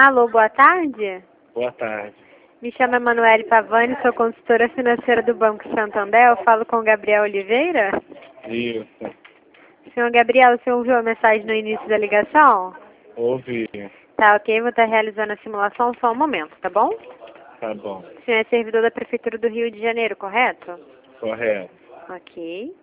Alô, boa tarde. Boa tarde. Me chamo Emanuele Pavani, sou consultora financeira do Banco Santander. Eu falo com o Gabriel Oliveira. Isso. Senhor Gabriel, você ouviu a mensagem no início da ligação? Ouvi. Tá, ok. Vou estar realizando a simulação só um momento, tá bom? Tá bom. O senhor é servidor da Prefeitura do Rio de Janeiro, correto? Correto. Ok.